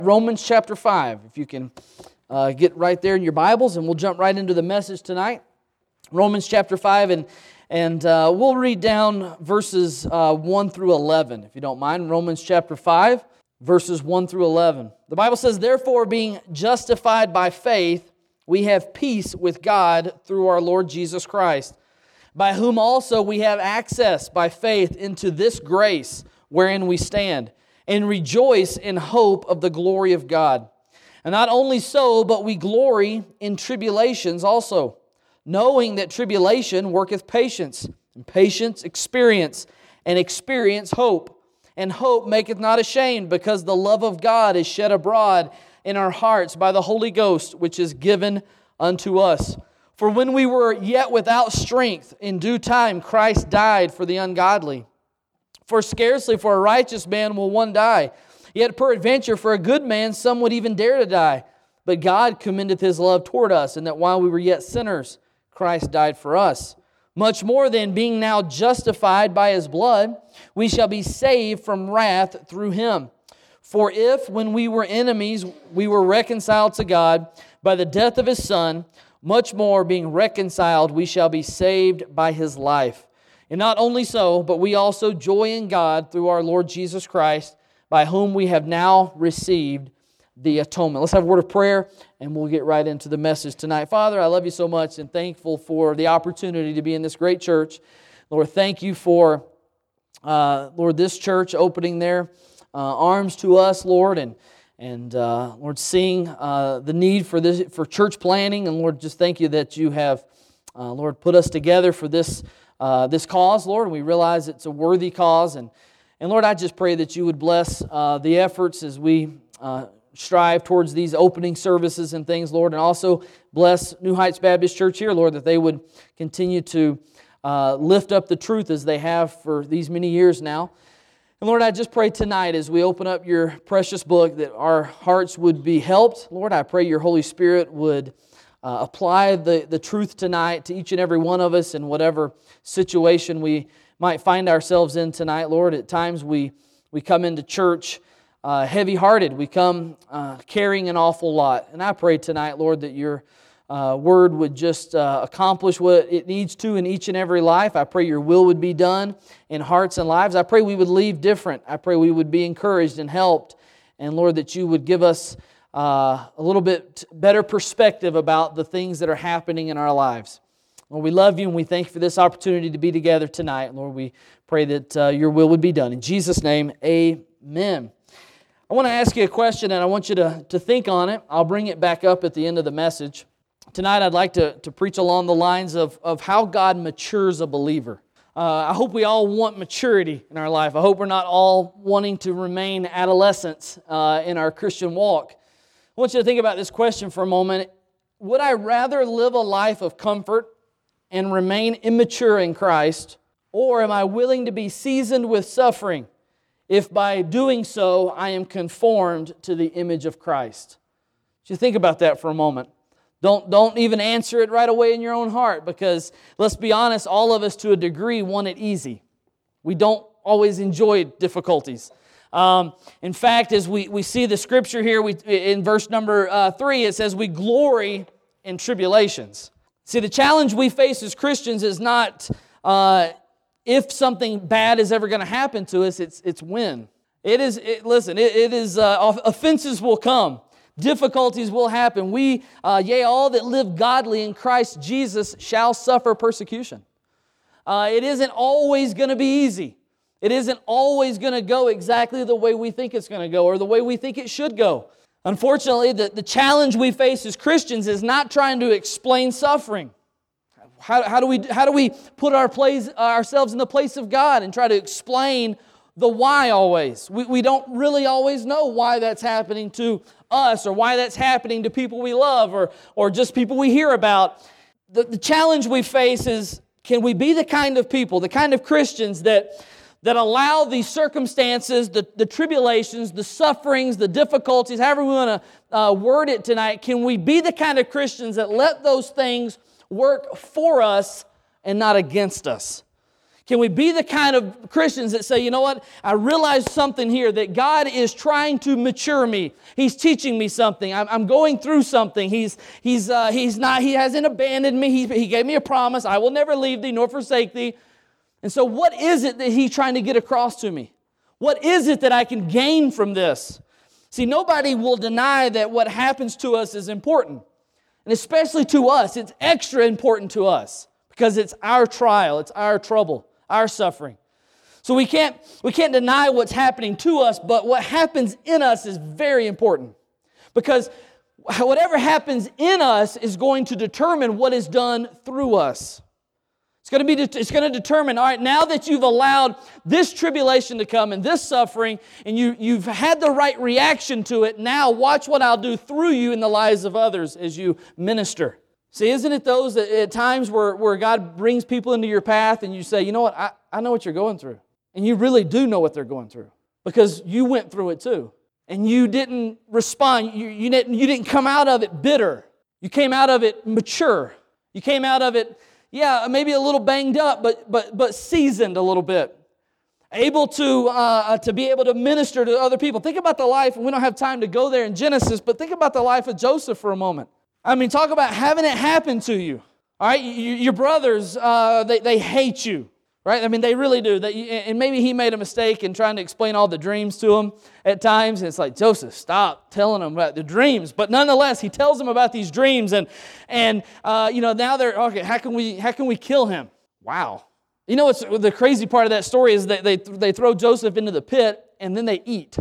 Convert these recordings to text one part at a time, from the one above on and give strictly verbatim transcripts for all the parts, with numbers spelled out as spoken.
Romans chapter five, if you can uh, get right there in your Bibles, and we'll jump right into the message tonight. Romans chapter five, and and uh, we'll read down verses uh, one through eleven, if you don't mind. Romans chapter five, verses one through eleven. The Bible says, "Therefore, being justified by faith, we have peace with God through our Lord Jesus Christ, by whom also we have access by faith into this grace wherein we stand, and rejoice in hope of the glory of God. And not only so, but we glory in tribulations also, knowing that tribulation worketh patience, and patience experience, and experience hope. And hope maketh not ashamed, because the love of God is shed abroad in our hearts by the Holy Ghost, which is given unto us. For when we were yet without strength, in due time Christ died for the ungodly. For scarcely for a righteous man will one die, yet peradventure for a good man some would even dare to die. But God commendeth His love toward us, and that while we were yet sinners, Christ died for us. Much more then, being now justified by His blood, we shall be saved from wrath through Him. For if, when we were enemies, we were reconciled to God by the death of His Son, much more, being reconciled, we shall be saved by His life. And not only so, but we also joy in God through our Lord Jesus Christ, by whom we have now received the atonement." Let's have a word of prayer, and we'll get right into the message tonight. Father, I love you so much and thankful for the opportunity to be in this great church. Lord, thank you for, uh, Lord, this church opening their uh, arms to us, Lord, and and uh, Lord, seeing uh, the need for this for church planning, and Lord, just thank you that you have, uh, Lord, put us together for this. Uh, this cause, Lord, and we realize it's a worthy cause. And, and Lord, I just pray that you would bless uh, the efforts as we uh, strive towards these opening services and things, Lord, and also bless New Heights Baptist Church here, Lord, that they would continue to uh, lift up the truth as they have for these many years now. And Lord, I just pray tonight as we open up your precious book that our hearts would be helped. Lord, I pray your Holy Spirit would Uh, apply the, the truth tonight to each and every one of us in whatever situation we might find ourselves in tonight. Lord, at times we, we come into church uh, heavy-hearted. We come uh, carrying an awful lot. And I pray tonight, Lord, that your uh, word would just uh, accomplish what it needs to in each and every life. I pray your will would be done in hearts and lives. I pray we would leave different. I pray we would be encouraged and helped. And Lord, that you would give us Uh, a little bit better perspective about the things that are happening in our lives. Lord, we love you and we thank you for this opportunity to be together tonight. Lord, we pray that uh, your will would be done. In Jesus' name, amen. I want to ask you a question and I want you to, to think on it. I'll bring it back up at the end of the message. Tonight I'd like to, to preach along the lines of, of how God matures a believer. Uh, I hope we all want maturity in our life. I hope we're not all wanting to remain adolescents uh, in our Christian walk. I want you to think about this question for a moment. Would I rather live a life of comfort and remain immature in Christ, or am I willing to be seasoned with suffering if by doing so I am conformed to the image of Christ? So you think about that for a moment. Don't, don't even answer it right away in your own heart, because let's be honest, all of us to a degree want it easy. We don't always enjoy difficulties. Um, in fact, as we, we see the scripture here, we, in verse number uh, three, it says we glory in tribulations. See, the challenge we face as Christians is not uh, if something bad is ever going to happen to us, it's it's when. It is, it, listen, it, it is, uh, offenses will come. Difficulties will happen. We, uh, yea, all that live godly in Christ Jesus shall suffer persecution. Uh, it isn't always going to be easy. It isn't always going to go exactly the way we think it's going to go or the way we think it should go. Unfortunately, the, the challenge we face as Christians is not trying to explain suffering. How, how do we how do we put our place, ourselves in the place of God and try to explain the why always? We, we don't really always know why that's happening to us or why that's happening to people we love or, or just people we hear about. The, the challenge we face is, can we be the kind of people, the kind of Christians that that allow the circumstances, the, the tribulations, the sufferings, the difficulties, however we want to uh, word it tonight, can we be the kind of Christians that let those things work for us and not against us? Can we be the kind of Christians that say, you know what, I realize something here, that God is trying to mature me. He's teaching me something. I'm, I'm going through something. He's He's uh, He's not. He hasn't abandoned me. He, he gave me a promise. I will never leave thee nor forsake thee. And so what is it that He's trying to get across to me? What is it that I can gain from this? See, nobody will deny that what happens to us is important. And especially to us, it's extra important to us because it's our trial, it's our trouble, our suffering. So we can't, we can't deny what's happening to us, but what happens in us is very important. Because whatever happens in us is going to determine what is done through us. It's going to be, it's going to determine, all right, now that you've allowed this tribulation to come and this suffering, and you, you've had the right reaction to it, now watch what I'll do through you in the lives of others as you minister. See, isn't it those that at times where, where God brings people into your path and you say, you know what, I, I know what you're going through. And you really do know what they're going through because you went through it too. And you didn't respond. You, you, didn't, you didn't come out of it bitter. You came out of it mature. You came out of it, yeah, maybe a little banged up, but but but seasoned a little bit. Able to, uh, to be able to minister to other people. Think about the life, and we don't have time to go there in Genesis, but think about the life of Joseph for a moment. I mean, talk about having it happen to you. All right, you, your brothers, uh, they, they hate you, right? I mean, they really do. They, and maybe he made a mistake in trying to explain all the dreams to them at times. And it's like, Joseph, stop telling them about the dreams. But nonetheless, he tells them about these dreams. And, and uh, you know, now they're, okay, how can we, how can we kill him? Wow. You know what's the crazy part of that story is that they, they throw Joseph into the pit and then they eat.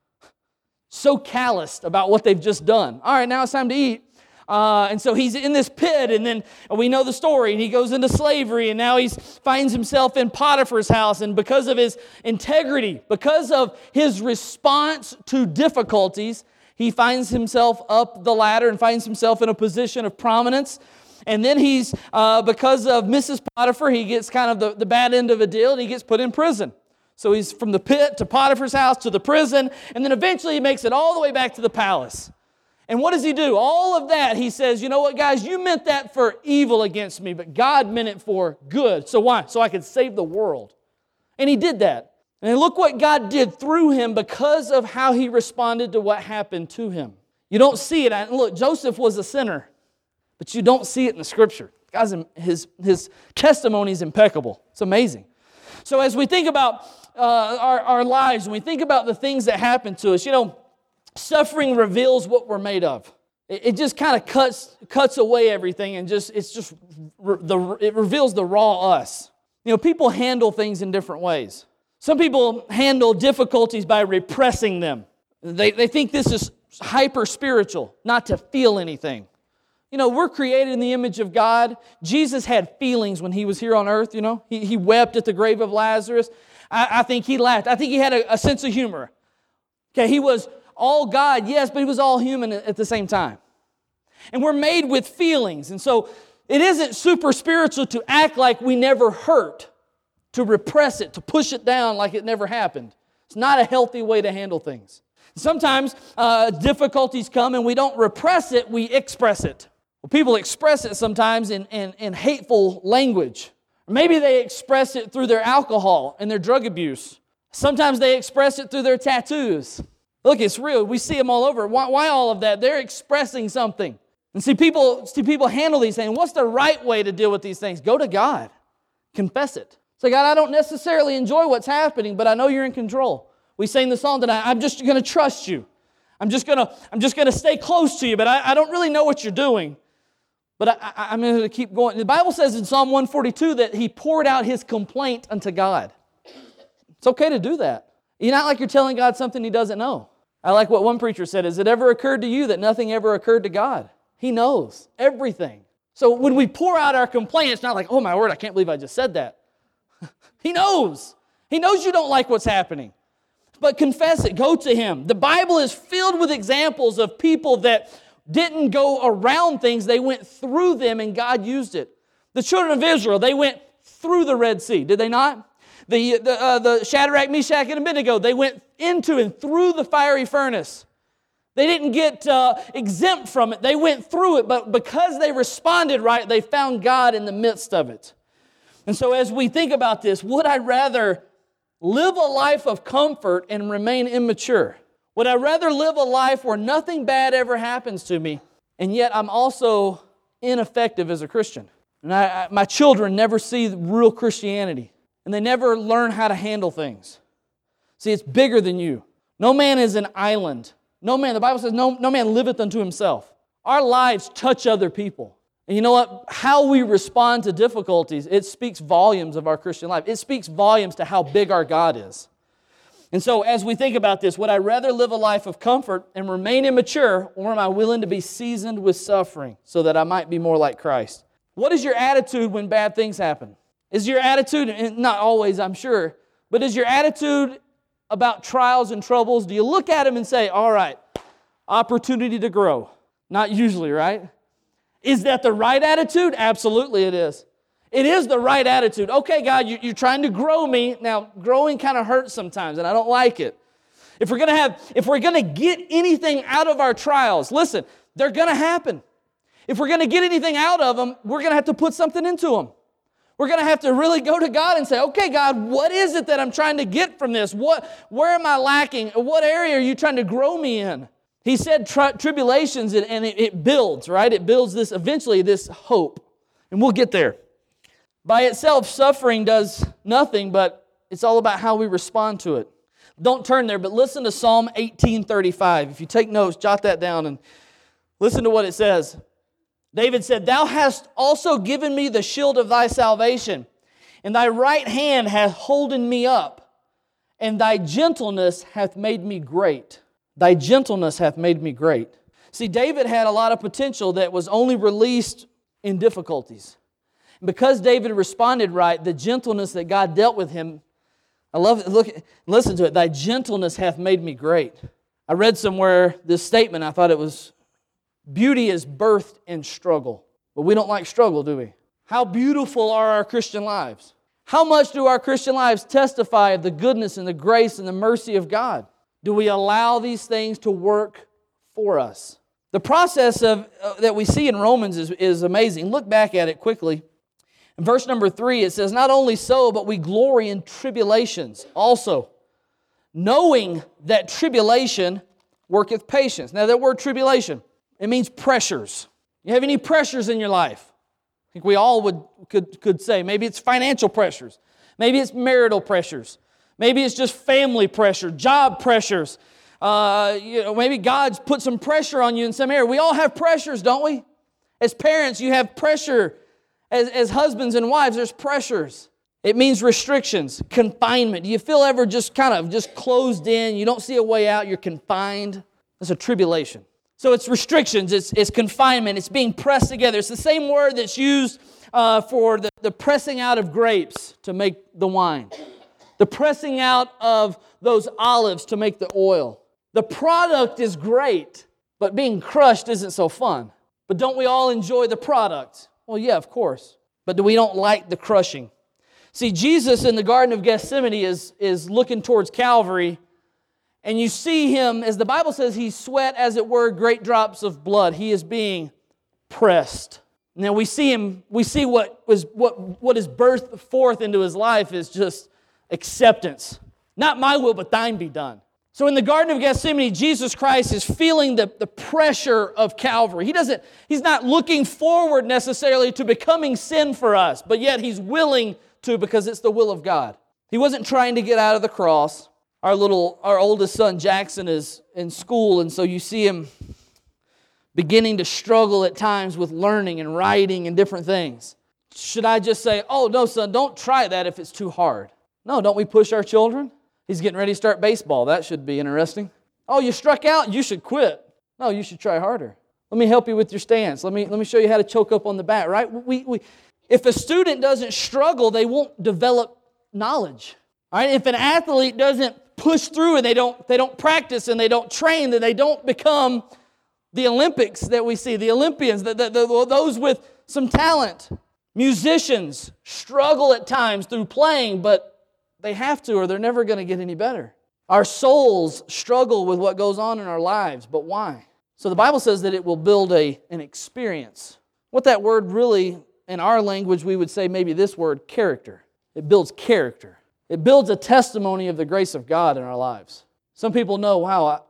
So calloused about what they've just done. All right, now it's time to eat. Uh, and so he's in this pit, and then we know the story, and he goes into slavery, and now he finds himself in Potiphar's house, and because of his integrity, because of his response to difficulties, he finds himself up the ladder and finds himself in a position of prominence. And then he's, uh, because of Missus Potiphar, he gets kind of the, the bad end of a deal, and he gets put in prison. So he's from the pit to Potiphar's house to the prison, and then eventually he makes it all the way back to the palace. And what does he do? All of that, he says, you know what, guys, you meant that for evil against me, but God meant it for good. So why? So I could save the world. And he did that. And look what God did through him because of how he responded to what happened to him. You don't see it. And look, Joseph was a sinner, but you don't see it in the Scripture. Guys, his, his testimony is impeccable. It's amazing. So as we think about uh, our, our lives, when we think about the things that happen to us, you know, suffering reveals what we're made of. It, it just kind of cuts cuts away everything, and just it's just re, the it reveals the raw us. You know, people handle things in different ways. Some people handle difficulties by repressing them. They they think this is hyper spiritual, not to feel anything. You know, we're created in the image of God. Jesus had feelings when he was here on earth. You know, he he wept at the grave of Lazarus. I, I think he laughed. I think he had a, a sense of humor. Okay, he was all God, yes, but he was all human at the same time. And we're made with feelings. And so it isn't super spiritual to act like we never hurt, to repress it, to push it down like it never happened. It's not a healthy way to handle things. Sometimes uh, difficulties come and we don't repress it, we express it. Well, people express it sometimes in, in, in hateful language. Maybe they express it through their alcohol and their drug abuse. Sometimes they express it through their tattoos. Look, it's real. We see them all over. Why, why all of that? They're expressing something. And see people, see people handle these things. What's the right way to deal with these things? Go to God. Confess it. Say, God, I don't necessarily enjoy what's happening, but I know you're in control. We sang the song tonight, I'm just going to trust you. I'm just going to I'm just going to stay close to you, but I, I don't really know what you're doing. But I, I, I'm going to keep going. The Bible says in Psalm one forty-two that he poured out his complaint unto God. It's okay to do that. You're not like you're telling God something he doesn't know. I like what one preacher said, has it ever occurred to you that nothing ever occurred to God? He knows everything. So when we pour out our complaint, it's not like, oh my word, I can't believe I just said that. He knows. He knows you don't like what's happening. But confess it. Go to him. The Bible is filled with examples of people that didn't go around things. They went through them and God used it. The children of Israel, they went through the Red Sea, did they not? The, the, uh, the Shadrach, Meshach, and Abednego, they went into and through the fiery furnace. They didn't get uh, exempt from it. They went through it, but because they responded right, they found God in the midst of it. And so as we think about this, would I rather live a life of comfort and remain immature? Would I rather live a life where nothing bad ever happens to me, and yet I'm also ineffective as a Christian? And I, I, my children never see real Christianity, and they never learn how to handle things. See, it's bigger than you. No man is an island. No man, the Bible says, no, no man liveth unto himself. Our lives touch other people. And you know what? How we respond to difficulties, it speaks volumes of our Christian life. It speaks volumes to how big our God is. And so as we think about this, would I rather live a life of comfort and remain immature, or am I willing to be seasoned with suffering so that I might be more like Christ? What is your attitude when bad things happen? Is your attitude, and not always I'm sure, but is your attitude about trials and troubles, do you look at them and say, all right, opportunity to grow? Not usually, right? Is that the right attitude? Absolutely it is. It is the right attitude. Okay, God, you're trying to grow me. Now, growing kind of hurts sometimes, and I don't like it. If we're going to have, if we're going to get anything out of our trials, listen, they're going to happen. If we're going to get anything out of them, we're going to have to put something into them. We're going to have to really go to God and say, okay, God, what is it that I'm trying to get from this? What, where am I lacking? What area are you trying to grow me in? He said tri- tribulations, and, and it, it builds, right? It builds this, eventually, this hope. And we'll get there. By itself, suffering does nothing, but it's all about how we respond to it. Don't turn there, but listen to Psalm eighteen thirty-five. If you take notes, jot that down and listen to what it says. David said, Thou hast also given me the shield of thy salvation, and thy right hand hath holden me up, and thy gentleness hath made me great. Thy gentleness hath made me great. See, David had a lot of potential that was only released in difficulties. And because David responded right, the gentleness that God dealt with him, I love it. Look, listen to it. Thy gentleness hath made me great. I read somewhere this statement. I thought it was, beauty is birthed in struggle. But we don't like struggle, do we? How beautiful are our Christian lives? How much do our Christian lives testify of the goodness and the grace and the mercy of God? Do we allow these things to work for us? The process of uh, that we see in Romans is, is amazing. Look back at it quickly. In verse number three, it says, Not only so, but we glory in tribulations also, knowing that tribulation worketh patience. Now that word tribulation, it means pressures. You have any pressures in your life? I think we all would could, could say, maybe it's financial pressures. Maybe it's marital pressures. Maybe it's just family pressure, job pressures. Uh, you know, maybe God's put some pressure on you in some area. We all have pressures, don't we? As parents, you have pressure. As, as husbands and wives, there's pressures. It means restrictions, confinement. Do you feel ever just kind of just closed in? You don't see a way out. You're confined. That's a tribulation. So it's restrictions. It's, it's confinement. It's being pressed together. It's the same word that's used uh, for the, the pressing out of grapes to make the wine. The pressing out of those olives to make the oil. The product is great, but being crushed isn't so fun. But don't we all enjoy the product? Well, yeah, of course. But we don't like the crushing. See, Jesus in the Garden of Gethsemane is, is looking towards Calvary, and you see him, as the Bible says, he sweat, as it were, great drops of blood. He is being pressed. Now we see him, we see what was what, what is birthed forth into his life is just acceptance. Not my will, but thine be done. So in the Garden of Gethsemane, Jesus Christ is feeling the, the pressure of Calvary. He doesn't, he's not looking forward necessarily to becoming sin for us, but yet he's willing to because it's the will of God. He wasn't trying to get out of the cross. Our little, our oldest son Jackson is in school, and so you see him beginning to struggle at times with learning and writing and different things. Should I just say, oh no son, don't try that if it's too hard? No, don't we push our children? He's getting ready to start baseball. That should be interesting. Oh, you struck out? You should quit. No, you should try harder. Let me help you with your stance. Let me, let me show you how to choke up on the bat, right? We, we, if a student doesn't struggle, they won't develop knowledge. All right? If an athlete doesn't push through and they don't, they don't practice and they don't train, then they don't become the Olympics that we see, the Olympians, the, the, the, those with some talent. Musicians struggle at times through playing, but they have to, or they're never going to get any better. Our souls struggle with what goes on in our lives, but why? So the Bible says that it will build a, an experience. What that word really in our language, we would say maybe this word, character. It builds character. It builds a testimony of the grace of God in our lives. Some people know, wow, I,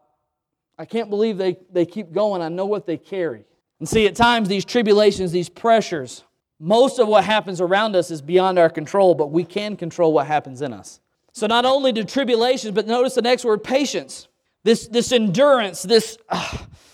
I can't believe they, they keep going. I know what they carry. And see, at times, these tribulations, these pressures, most of what happens around us is beyond our control, but we can control what happens in us. So not only do tribulations, but notice the next word, patience. This, this endurance, this, uh,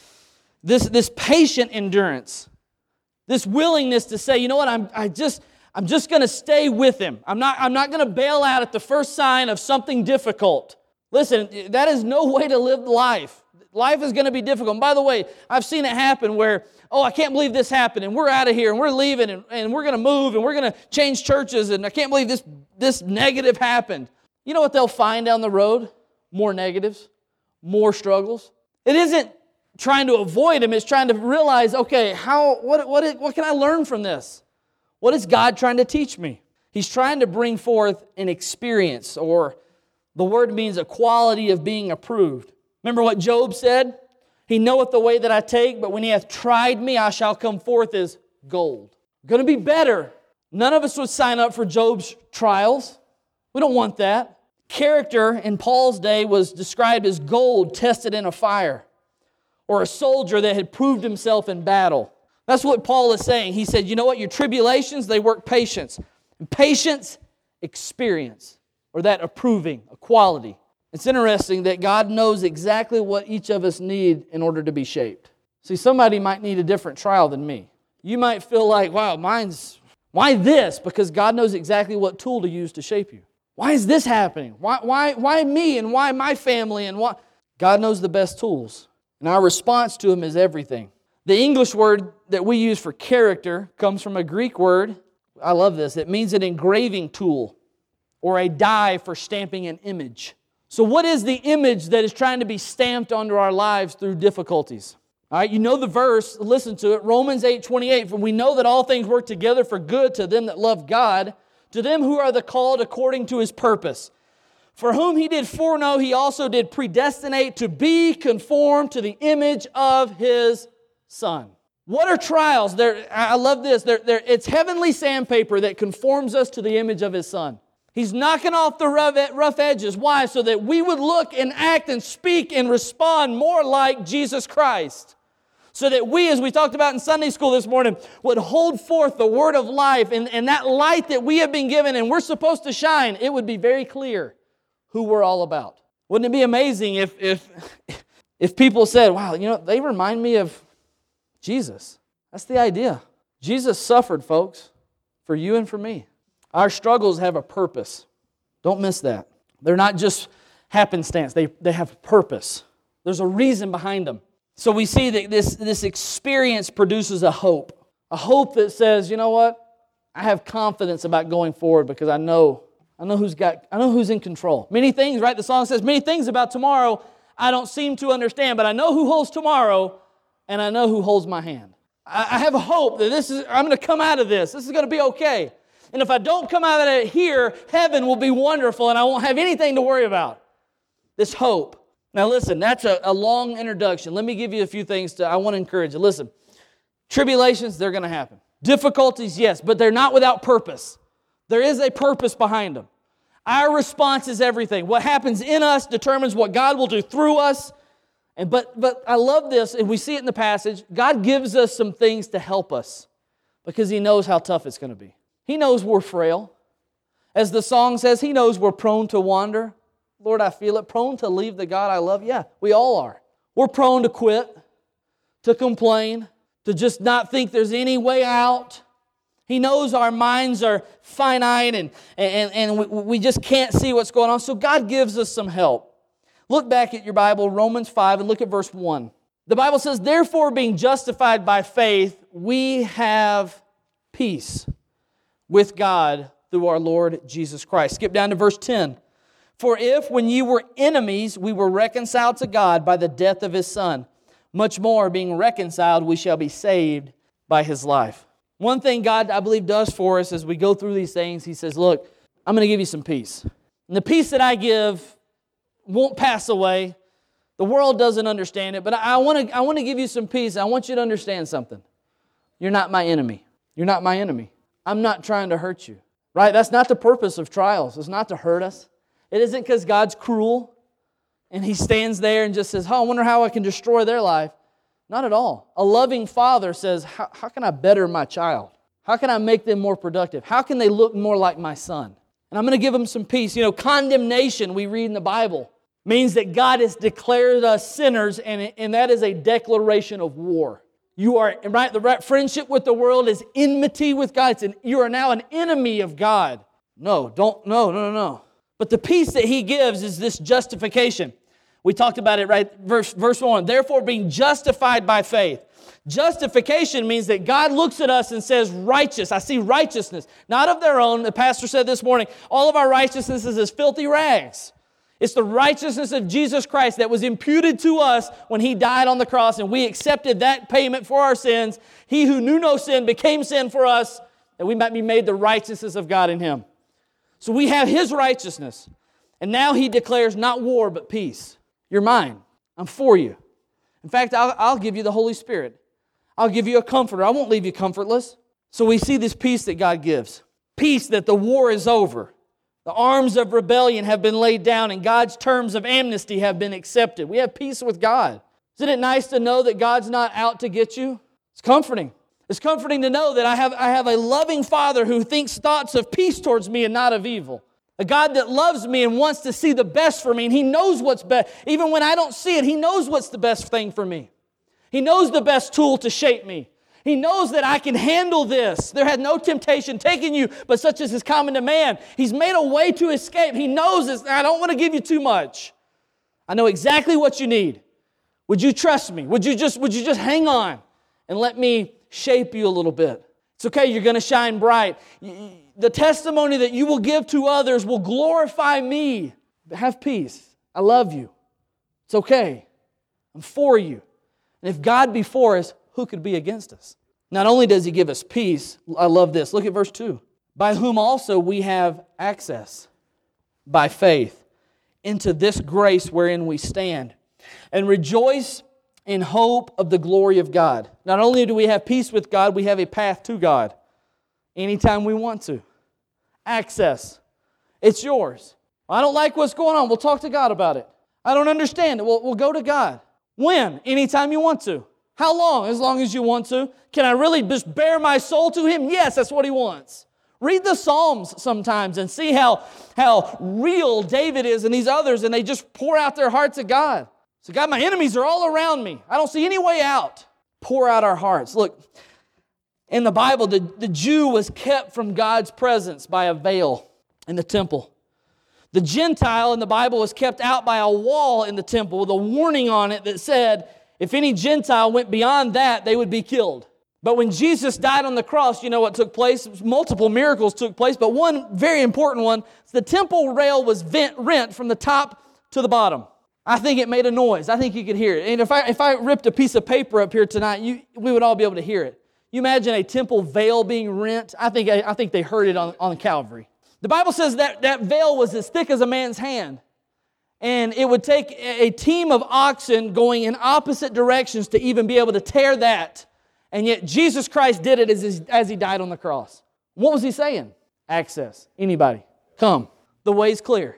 this, this patient endurance, this willingness to say, you know what, I'm, I just, I'm just going to stay with Him. I'm not, I'm not going to bail out at the first sign of something difficult. Listen, that is no way to live life. Life is going to be difficult. And by the way, I've seen it happen where, oh, I can't believe this happened, and we're out of here, and we're leaving, and, and we're going to move, and we're going to change churches, and I can't believe this, this negative happened. You know what they'll find down the road? More negatives, more struggles. It isn't trying to avoid them, it's trying to realize, okay, how what, what, what can I learn from this? What is God trying to teach me? He's trying to bring forth an experience, or the word means a quality of being approved. Remember what Job said? He knoweth the way that I take, but when he hath tried me, I shall come forth as gold. I'm going to be better. None of us would sign up for Job's trials. We don't want that. Character in Paul's day was described as gold tested in a fire, or a soldier that had proved himself in battle. That's what Paul is saying. He said, you know what? Your tribulations, they work patience. And patience, experience, or that approving, a quality. It's interesting that God knows exactly what each of us need in order to be shaped. See, somebody might need a different trial than me. You might feel like, wow, mine's, why this? Because God knows exactly what tool to use to shape you. Why is this happening? Why, why, why me and why my family and why? God knows the best tools. And our response to Him is everything. The English word that we use for character comes from a Greek word. I love this. It means an engraving tool or a die for stamping an image. So what is the image that is trying to be stamped onto our lives through difficulties? All right, you know the verse, listen to it, Romans eight twenty-eight, for we know that all things work together for good to them that love God, to them who are the called according to His purpose. For whom He did foreknow, He also did predestinate to be conformed to the image of His Son. What are trials? They're, I love this. They're, they're, it's heavenly sandpaper that conforms us to the image of His Son. He's knocking off the rough edges. Why? So that we would look and act and speak and respond more like Jesus Christ. So that we, as we talked about in Sunday school this morning, would hold forth the word of life, and, and that light that we have been given and we're supposed to shine, it would be very clear who we're all about. Wouldn't it be amazing if, if, if people said, wow, you know, they remind me of Jesus. That's the idea. Jesus suffered, folks, for you and for me. Our struggles have a purpose. Don't miss that. They're not just happenstance. They, they have purpose. There's a reason behind them. So we see that this, this experience produces a hope. A hope that says, you know what? I have confidence about going forward because I know, I know who's got, I know who's in control. Many things, right? The song says, many things about tomorrow I don't seem to understand, but I know who holds tomorrow and I know who holds my hand. I, I have a hope that this is, I'm going to come out of this. This is going to be okay. And if I don't come out of it here, heaven will be wonderful and I won't have anything to worry about. This hope. Now listen, that's a, a long introduction. Let me give you a few things to, I want to encourage you. Listen, tribulations, they're going to happen. Difficulties, yes, but they're not without purpose. There is a purpose behind them. Our response is everything. What happens in us determines what God will do through us. And but but I love this, and we see it in the passage. God gives us some things to help us because He knows how tough it's going to be. He knows we're frail. As the song says, He knows we're prone to wander. Lord, I feel it. Prone to leave the God I love. Yeah, we all are. We're prone to quit, to complain, to just not think there's any way out. He knows our minds are finite and, and, and we, we just can't see what's going on. So God gives us some help. Look back at your Bible, Romans five, and look at verse one. The Bible says, therefore, being justified by faith, we have peace with God through our Lord Jesus Christ. Skip down to verse ten. For if, when you were enemies, we were reconciled to God by the death of His Son, much more, being reconciled, we shall be saved by His life. One thing God, I believe, does for us as we go through these things, He says, look, I'm going to give you some peace. And the peace that I give won't pass away. The world doesn't understand it, but I want to I want to give you some peace. I want you to understand something. You're not my enemy. You're not my enemy. I'm not trying to hurt you. Right? That's not the purpose of trials. It's not to hurt us. It isn't because God's cruel and He stands there and just says, oh, I wonder how I can destroy their life. Not at all. A loving father says, how, how can I better my child? How can I make them more productive? How can they look more like my son? And I'm going to give them some peace. You know, condemnation, we read in the Bible, means that God has declared us sinners, and, and that is a declaration of war. You are, right, the right friendship with the world is enmity with God. It's an, you are now an enemy of God. No, don't, no, no, no, no. But the peace that He gives is this justification. We talked about it, right? Verse, verse one, therefore being justified by faith. Justification means that God looks at us and says, righteous. I see righteousness. Not of their own. The pastor said this morning, all of our righteousness is as filthy rags. It's the righteousness of Jesus Christ that was imputed to us when He died on the cross, and we accepted that payment for our sins. He who knew no sin became sin for us, that we might be made the righteousness of God in Him. So we have His righteousness. And now He declares not war, but peace. You're mine. I'm for you. In fact, I'll, I'll give you the Holy Spirit. I'll give you a comforter. I won't leave you comfortless. So we see this peace that God gives. Peace that the war is over. The arms of rebellion have been laid down and God's terms of amnesty have been accepted. We have peace with God. Isn't it nice to know that God's not out to get you? It's comforting. It's comforting to know that I have, I have a loving Father who thinks thoughts of peace towards me and not of evil. A God that loves me and wants to see the best for me, and He knows what's best. Even when I don't see it, He knows what's the best thing for me. He knows the best tool to shape me. He knows that I can handle this. There had no temptation taken you, but such as is common to man. He's made a way to escape. He knows this. I don't want to give you too much. I know exactly what you need. Would you trust me? Would you just, would you just hang on and let me shape you a little bit? It's okay. You're going to shine bright. The testimony that you will give to others will glorify me. Have peace. I love you. It's okay. I'm for you. And if God be for us, who could be against us? Not only does He give us peace, I love this. Look at verse two. By whom also we have access by faith into this grace wherein we stand, and rejoice in hope of the glory of God. Not only do we have peace with God, we have a path to God anytime we want to. Access. It's yours. I don't like what's going on. We'll talk to God about it. I don't understand it. We'll, we'll go to God. When? Anytime you want to. How long? As long as you want to. Can I really just bare my soul to Him? Yes, that's what He wants. Read the Psalms sometimes and see how, how real David is and these others, and they just pour out their hearts to God. So God, my enemies are all around me. I don't see any way out. Pour out our hearts. Look, in the Bible, the, the Jew was kept from God's presence by a veil in the temple. The Gentile in the Bible was kept out by a wall in the temple with a warning on it that said, if any Gentile went beyond that, they would be killed. But when Jesus died on the cross, you know what took place? Multiple miracles took place, but one very important one, the temple rail was vent, rent from the top to the bottom. I think it made a noise. I think you could hear it. And if I if I ripped a piece of paper up here tonight, you, we would all be able to hear it. You imagine a temple veil being rent? I think I, I think they heard it on, on Calvary. The Bible says that that veil was as thick as a man's hand. And it would take a team of oxen going in opposite directions to even be able to tear that. And yet Jesus Christ did it as, as He died on the cross. What was He saying? Access. Anybody. Come. The way's clear.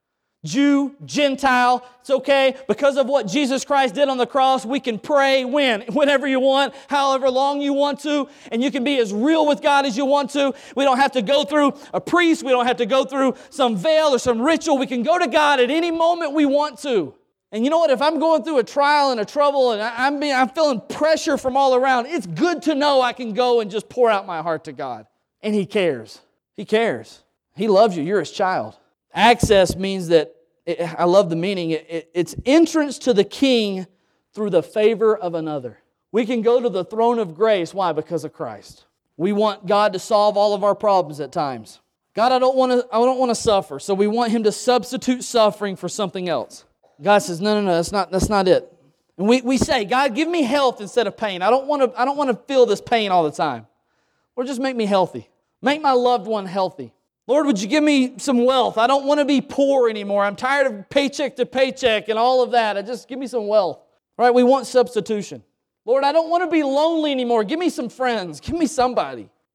Jew, Gentile, it's okay. Because of what Jesus Christ did on the cross, we can pray when? Whenever you want, however long you want to, and you can be as real with God as you want to. We don't have to go through a priest. We don't have to go through some veil or some ritual. We can go to God at any moment we want to. And you know what? If I'm going through a trial and a trouble and I'm, being, I'm feeling pressure from all around, it's good to know I can go and just pour out my heart to God. And He cares. He cares. He loves you. You're His child. Access means that, it, I love the meaning, it, it, it's entrance to the King through the favor of another. We can go to the throne of grace. Why? Because of Christ. We want God to solve all of our problems at times. God, I don't want to, I don't want to suffer, so we want Him to substitute suffering for something else. God says, no, no, no, that's not, that's not it. And we, we say, God, give me health instead of pain. I don't want to, I don't want to feel this pain all the time. Or just make me healthy. Make my loved one healthy. Lord, would you give me some wealth? I don't want to be poor anymore. I'm tired of paycheck to paycheck and all of that. I just give me some wealth. Right? We want substitution. Lord, I don't want to be lonely anymore. Give me some friends. Give me somebody.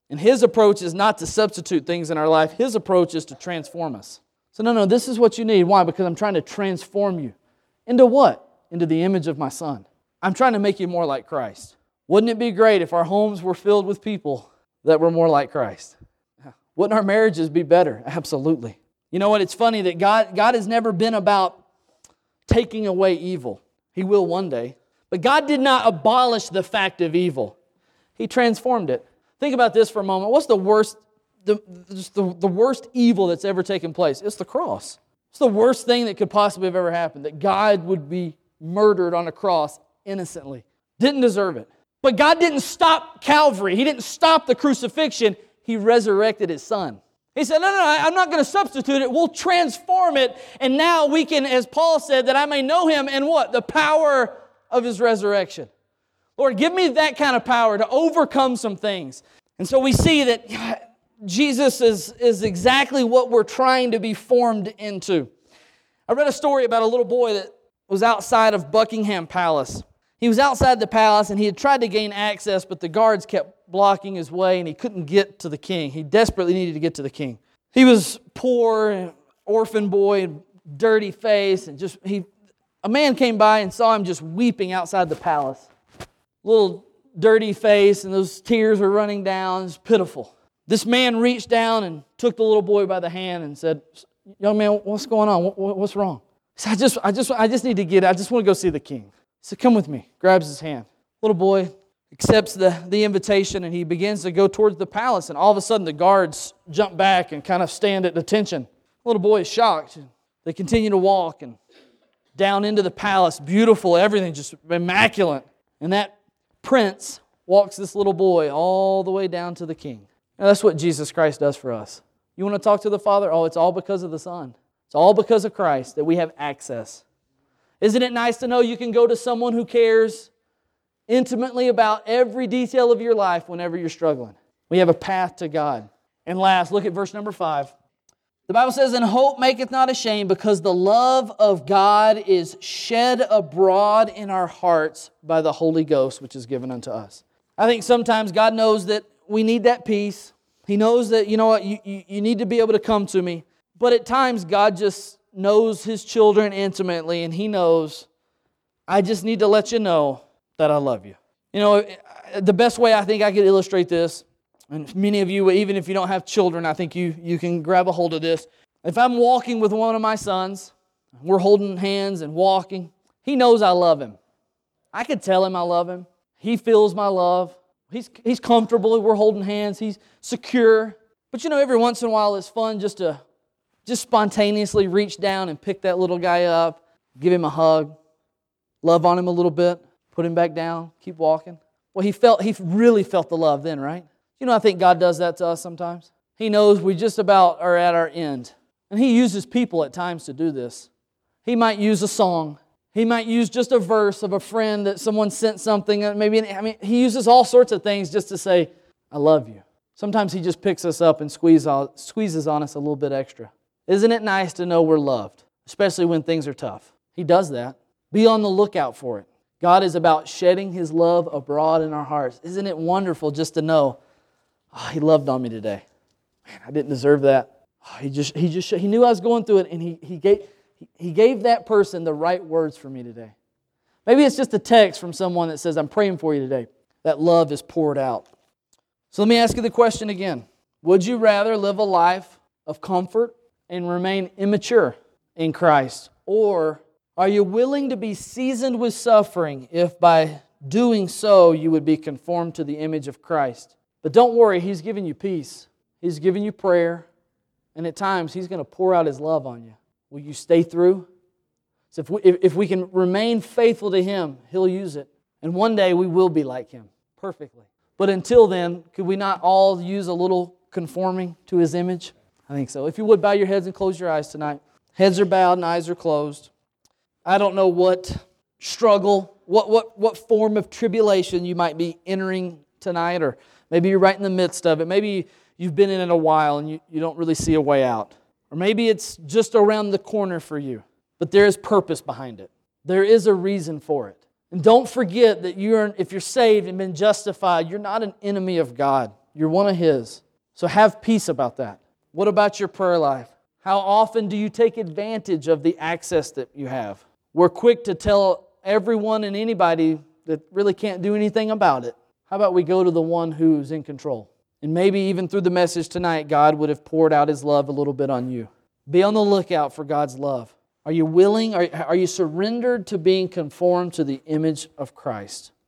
And His approach is not to substitute things in our life. His approach is to transform us. So no, no, this is what you need. Why? Because I'm trying to transform you. Into what? Into the image of my Son. I'm trying to make you more like Christ. Wouldn't it be great if our homes were filled with people that were more like Christ? Wouldn't our marriages be better? Absolutely. You know what? It's funny that God, God has never been about taking away evil. He will one day. But God did not abolish the fact of evil. He transformed it. Think about this for a moment. What's the worst, the, the, the worst evil that's ever taken place? It's the cross. It's the worst thing that could possibly have ever happened, that God would be murdered on a cross innocently. Didn't deserve it. But God didn't stop Calvary. He didn't stop the crucifixion. He resurrected His Son. He said, no, no, no, I'm not going to substitute it. We'll transform it. And now we can, as Paul said, that I may know Him and what? The power of His resurrection. Lord, give me that kind of power to overcome some things. And so we see that Jesus is, is exactly what we're trying to be formed into. I read a story about a little boy that was outside of Buckingham Palace. He was outside the palace and he had tried to gain access, but the guards kept blocking his way and he couldn't get to the king. He desperately needed to get to the king. He was poor, orphan boy, dirty face, and just he. A man came by and saw him just weeping outside the palace. Little dirty face and those tears were running down. It was pitiful. This man reached down and took the little boy by the hand and said, "Young man, what's going on? What's wrong?" He said, I just, I just, I just need to get, I just want to go see the king. He said, "Come with me." Grabs his hand. Little boy accepts the, the invitation and he begins to go towards the palace, and all of a sudden the guards jump back and kind of stand at attention. The little boy is shocked. They continue to walk and down into the palace. Beautiful, everything just immaculate. And that prince walks this little boy all the way down to the king. Now, that's what Jesus Christ does for us. You want to talk to the Father? Oh, it's all because of the Son. It's all because of Christ that we have access. Isn't it nice to know you can go to someone who cares intimately about every detail of your life whenever you're struggling? We have a path to God. And last, look at verse number five. The Bible says, "And hope maketh not ashamed, because the love of God is shed abroad in our hearts by the Holy Ghost, which is given unto us." I think sometimes God knows that we need that peace. He knows that, you know what, you, you, you need to be able to come to me. But at times, God just knows His children intimately, and He knows, I just need to let you know that I love you. You know, the best way I think I could illustrate this, and many of you, even if you don't have children, I think you, you can grab a hold of this. If I'm walking with one of my sons, we're holding hands and walking, he knows I love him. I could tell him I love him. He feels my love. He's, he's comfortable. We're holding hands. He's secure. But you know, every once in a while it's fun just to just spontaneously reach down and pick that little guy up, give him a hug, love on him a little bit, put him back down, keep walking. Well, he felt he really felt the love then, right? You know, I think God does that to us sometimes. He knows we just about are at our end. And He uses people at times to do this. He might use a song. He might use just a verse of a friend that someone sent something. Maybe, I mean, He uses all sorts of things just to say, I love you. Sometimes He just picks us up and squeezes on us a little bit extra. Isn't it nice to know we're loved, especially when things are tough? He does that. Be on the lookout for it. God is about shedding His love abroad in our hearts. Isn't it wonderful just to know, oh, He loved on me today. Man, I didn't deserve that. Oh, he just, he just, he knew I was going through it, and he, he gave, he gave that person the right words for me today. Maybe it's just a text from someone that says, I'm praying for you today. That love is poured out. So let me ask you the question again. Would you rather live a life of comfort and remain immature in Christ? Or are you willing to be seasoned with suffering if by doing so you would be conformed to the image of Christ? But don't worry, He's giving you peace. He's giving you prayer. And at times, He's going to pour out His love on you. Will you stay through? So if we, if, if we can remain faithful to Him, He'll use it. And one day we will be like Him, perfectly. But until then, could we not all use a little conforming to His image? I think so. If you would, bow your heads and close your eyes tonight. Heads are bowed and eyes are closed. I don't know what struggle, what, what, what form of tribulation you might be entering tonight, or maybe you're right in the midst of it. Maybe you've been in it a while and you, you don't really see a way out. Or maybe it's just around the corner for you. But there is purpose behind it. There is a reason for it. And don't forget that you're, if you're saved and been justified, you're not an enemy of God. You're one of His. So have peace about that. What about your prayer life? How often do you take advantage of the access that you have? We're quick to tell everyone and anybody that really can't do anything about it. How about we go to the one who's in control? And maybe even through the message tonight, God would have poured out His love a little bit on you. Be on the lookout for God's love. Are you willing? Are, are you surrendered to being conformed to the image of Christ?